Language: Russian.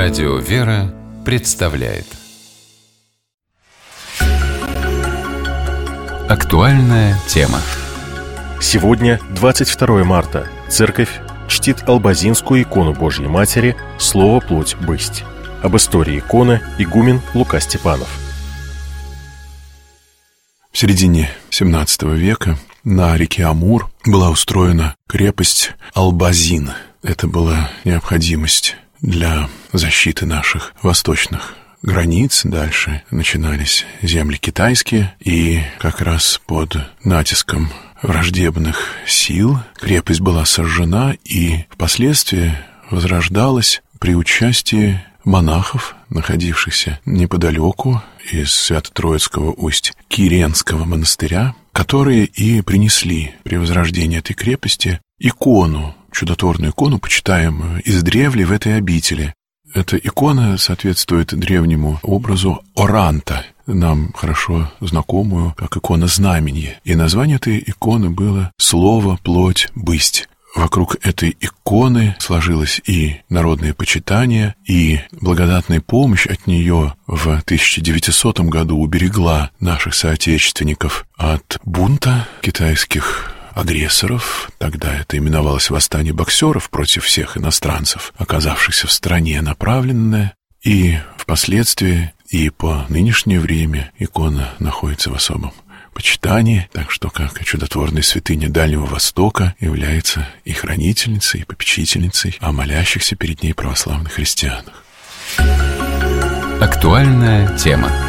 Радио «Вера» представляет актуальная тема. Сегодня, 22 марта, Церковь чтит албазинскую икону Божьей Матери «Слово, плоть, бысть». Об истории иконы игумен Лука Степанов. В середине XVII века на реке Амур была устроена крепость Албазин. Это была необходимость для защиты наших восточных границ. Дальше начинались земли китайские, и как раз под натиском враждебных сил крепость была сожжена и впоследствии возрождалась при участии монахов, находившихся неподалеку из Свято-Троицкого Усть-Киренского монастыря, которые и принесли при возрождении этой крепости икону, чудотворную икону, почитаемую издревле в этой обители. Эта икона соответствует древнему образу Оранта, нам хорошо знакомую как икона Знаменья. И название этой иконы было «Слово, плоть, бысть». Вокруг этой иконы сложилось и народное почитание, и благодатная помощь от нее в 1900 году уберегла наших соотечественников от бунта китайских агрессоров. Тогда это именовалось восстание боксеров против всех иностранцев, оказавшихся в стране, направленное. И впоследствии, и по нынешнее время икона находится в особом почитании, так что как чудотворная святыня Дальнего Востока является и хранительницей, и попечительницей о молящихся перед ней православных христианах. Актуальная тема.